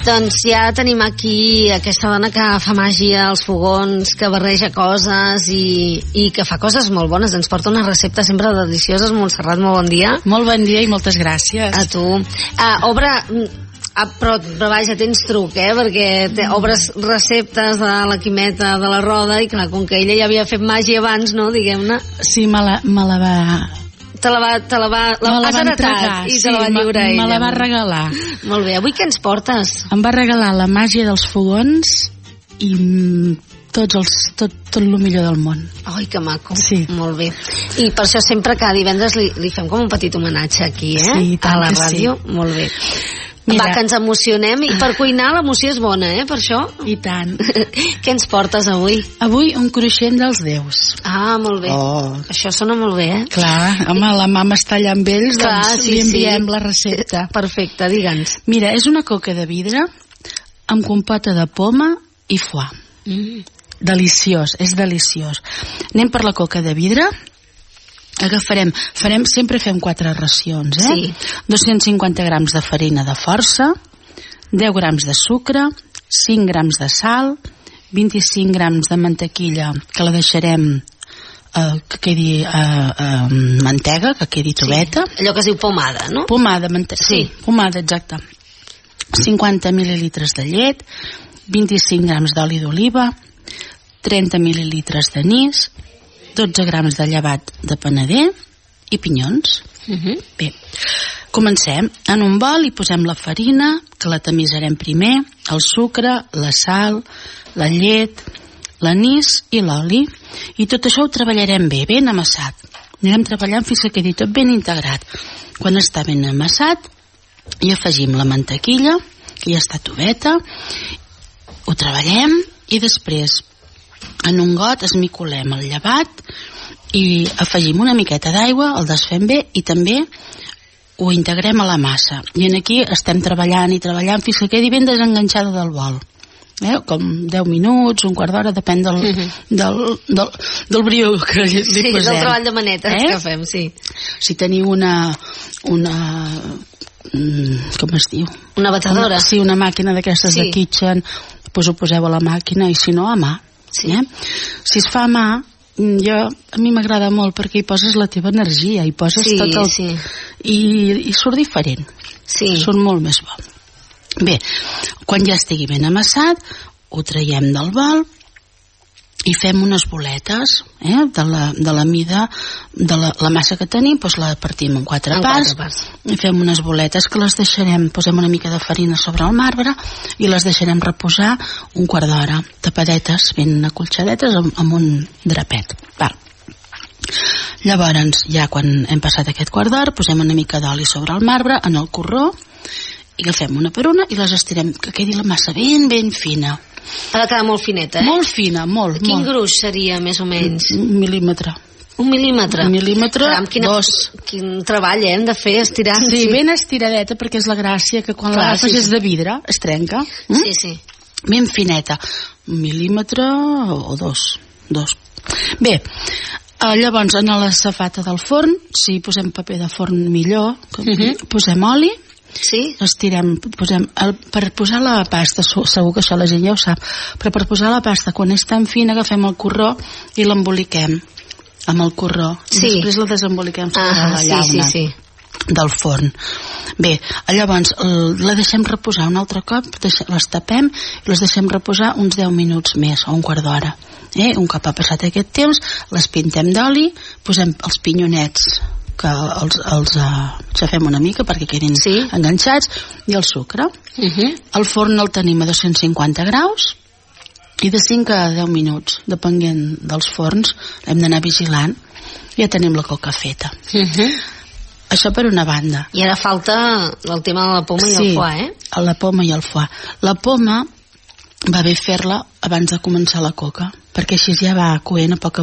Doncs ja tenim aquí aquesta dona que fa màgia als fogons, que barreja coses i que fa coses molt bones. Ens porta una recepta sempre delicioses. Montserrat, molt bon dia. Molt bon dia i moltes gràcies. A tu. Però vaja, tens truc, perquè obres receptes de la Quimeta de la Roda i clar, com que ella ja havia fet màgia abans, no, diguem-ne. Sí, me la va... Te la has heretat i te la va lliurar ella. Me la va regalar. Molt bé, avui què ens portes? Em va regalar la màgia dels fogons i tot el millor del món. Ai, que maco. Sí. Molt bé. I per això sempre cada divendres li fem com un petit homenatge aquí, Sí, a la ràdio. Sí. Molt bé. Mira. Va, que ens emocionem, i per cuinar l'emoció és bona, per això. I tant. Què ens portes avui? Avui un cruixent dels déus. Ah, molt bé. Això sona molt bé, Clar, home, la mama està allà amb ells, doncs li enviem la recepta. Perfecte, digue'ns. Mira, és una coca de vidre amb compota de poma i foie. Deliciós, és deliciós. Anem per la coca de vidre. Sempre fem 4 racions, Sí. 250 grams de farina de força, 10 grams de sucre, 5 grams de sal, 25 grams de mantequilla, que la deixarem que quedi mantega, que quedi toveta. Sí. Allò que es diu pomada, no? Pomada, sí, pomada, exacte. 50 mil·lilitres de llet, 25 grams d'oli d'oliva, 30 mil·lilitres d'anís, 12 grams de llevat de panader i pinyons. Bé, comencem. En un bol hi posem la farina, que la tamisarem primer, el sucre, la sal, la llet, l'anís i l'oli. I tot això ho treballarem bé, ben amassat. Anirem treballant fins que quedi tot ben integrat. Quan està ben amassat, hi afegim la mantequilla, que ja està toveta, ho treballem i després en un got esmicolem el llevat i afegim una miqueta d'aigua, el desfem bé i també ho integrem a la massa. I aquí estem treballant i treballant fins que quedi ben desenganxada del bol. Com 10 minuts, un quart d'hora, depèn del brio que li posem. Sí, del treball de manetes que fem, sí. Si teniu una com es diu? Una batedora. Sí, una màquina d'aquestes de kitchen, doncs ho poseu a la màquina i si no a mà. Si es fa a mà, a mi m'agrada molt perquè hi poses la teva energia, hi poses tot el... I surt diferent, surt molt més bo. Bé, quan ja estigui ben amassat, ho traiem del bol i fem unes boletes de la mida de la massa que tenim, doncs la partim en 4 parts i fem unes boletes que les deixarem, posem una mica de farina sobre el marbre i les deixarem reposar un quart d'hora, tapadetes ben acolxadetes amb un drapet. Llavors, ja quan hem passat aquest quart d'hora, posem una mica d'oli sobre el marbre en el corró i agafem una per una i les estirem que quedi la massa ben fina. Ha de quedar molt fineta, Molt fina, molt. Quin gruix seria, més o menys? 1 mil·límetre. 1 mil·límetre? 1 mil·límetre, 2. Quin treball, hem de fer, estirant. Sí, ben estiradeta, perquè és la gràcia que quan l'agafes és de vidre, es trenca. Sí. Ben fineta. 1 mil·límetre o 2. Bé, llavors en la safata del forn, si posem paper de forn millor, posem oli, estirem, per posar la pasta, segur que això la gent ja ho sap, però per posar la pasta quan és tan fina agafem el corró i l'emboliquem amb el corró i després la desemboliquem sobre la llauna del forn. Bé, llavors la deixem reposar un altre cop, les tapem i les deixem reposar uns 10 minuts més o un quart d'hora. Un cop ha passat aquest temps les pintem d'oli, posem els pinyonets que els xafem una mica perquè quedin enganxats i el sucre. El forn el tenim a 250 graus i de 5 a 10 minuts, depenent dels forns, hem d'anar vigilant. Ja tenim la coca feta. Això per una banda. I ara falta el tema de la poma i el foie, la poma i el foie. La poma va bé fer-la abans de començar la coca, perquè així ja va coent a poc.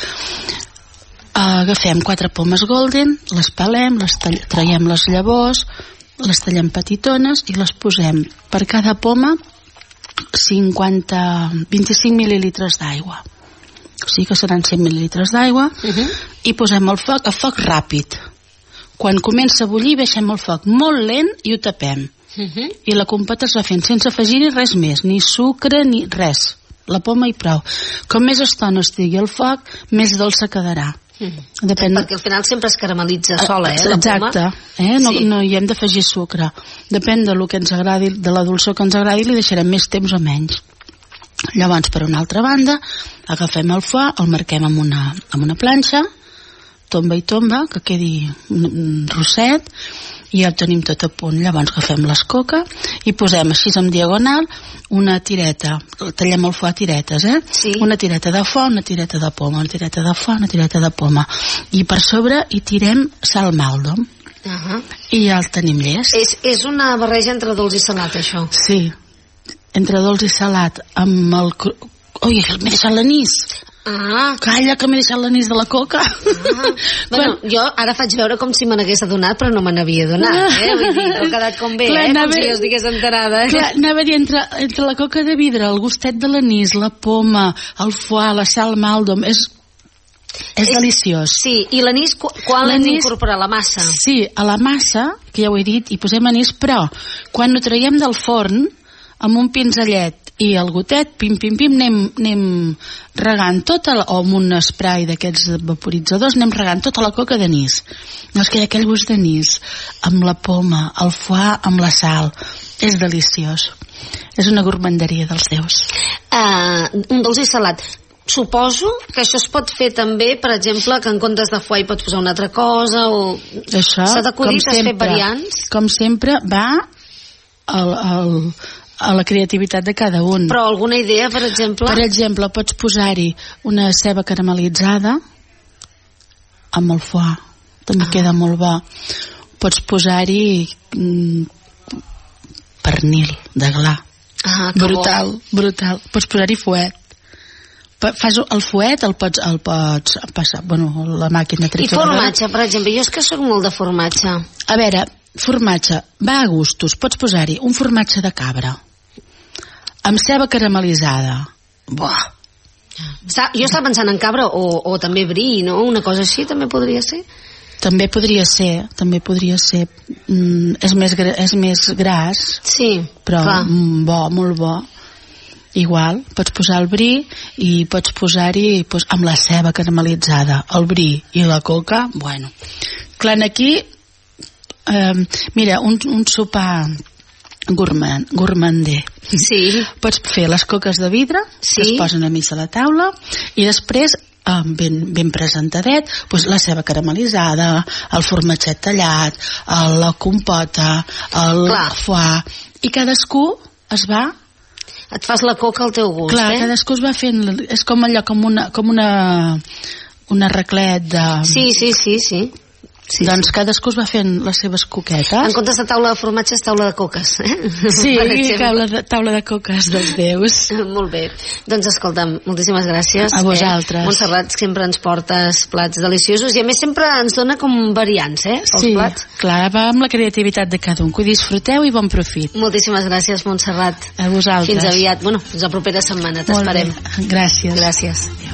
Agafem 4 pomes golden, les pelem, traiem les llavors, les tallem petitones i les posem per cada poma 25 mil·lílitres d'aigua. O sigui que seran 100 mil·lílitres d'aigua i posem el foc a foc ràpid. Quan comença a bullir baixem el foc molt lent i ho tapem. i la compota es va fent sense afegir-hi res més, ni sucre ni res, la poma i prou. Com més estona estigui al foc, més dolça quedarà. Depèn... Perquè al final sempre es caramelitza sola, la exacte, poma. No hi hem d'afegir sucre. Depèn de lo que ens agradi, de la dolçor que ens agradi, li deixarem més temps o menys. Llavors, per una altra banda, agafem el foie, el marquem amb una planxa, tomba i tomba, que quedi rosset, i ja ho tenim tot a punt. Llavors agafem l'escoca i posem així en diagonal una tireta, tallem el foie a tiretes, una tireta de foie, una tireta de poma, una tireta de foie, una tireta de poma, i per sobre hi tirem sal maldom. I ja el tenim llest. És una barreja entre dolç i salat, això? Sí, entre dolç i salat amb el... Ui, m'he deixat l'anís. Calla, que m'he deixat l'anís de la coca. Bueno, jo ara faig veure com si me n'hagués adonat, però no me n'havia adonat, Vull dir, ha quedat com bé, com si jo estigués enterada. Clar, anava a dir, entre la coca de vidre, el gustet de l'anís, la poma, el foie, la sal maldom, és deliciós. Sí, i l'anís, quan l'hem d'incorporar? La massa? Sí, a la massa, que ja ho he dit, hi posem anís, però quan ho traiem del forn, amb un pinzellet i el gotet, pim, anem regant tota o amb un spray d'aquests vaporitzadors, anem regant tota la coca d'anís. No, és que hi ha aquell gust d'anís, amb la poma, el foie, amb la sal. És deliciós. És una gourmanderia dels déus. Un dolç i salat. Suposo que això es pot fer també, per exemple, que en comptes de foie hi pots posar una altra cosa, o... S'ha d'acudit, has fet variants? Com sempre, va a la creativitat de cada un. Però alguna idea, per exemple? Per exemple, pots posar-hi una ceba caramelitzada amb el foie, també queda molt bo. Pots posar-hi pernil de gla, brutal. Pots posar-hi fuet. Fas el fuet, el pots passar, la màquina trituradora. I formatge, per exemple, jo és que soc molt de formatge. A veure, formatge, va a gustos. Pots posar-hi un formatge de cabra amb ceba caramelitzada. Buah! Jo estava pensant en cabra o també brie, no? Una cosa així també podria ser? També podria ser. És més gras, sí, però bo, molt bo. Igual, pots posar el brie i pots posar-hi amb la ceba caramelitzada, el brie i la coca, bueno. Clar, aquí, mira, un sopar gourmander. Sí. Pots fer les coques de vidre, que es posen a mig de la taula, i després ben presentadet, la ceba caramelitzada, el formatget tallat, la compota, el foie, i cadascú es va... Et fas la coca al teu gust, Clar, cadascú es va fent... És com allò, com una raclet de... Sí. Doncs cadascú es va fent les seves coquetes. En comptes de taula de formatges, taula de coques. Sí, taula de coques dels déus. Molt bé. Doncs escolta'm, moltíssimes gràcies. A vosaltres. Montserrat, sempre ens portes plats deliciosos i a més sempre ens dona com variants, els plats. Sí, clar, va amb la creativitat de cada un. Que ho disfruteu i bon profit. Moltíssimes gràcies, Montserrat. A vosaltres. Fins aviat. Fins la propera setmana. T'esperem. Gràcies. Gràcies.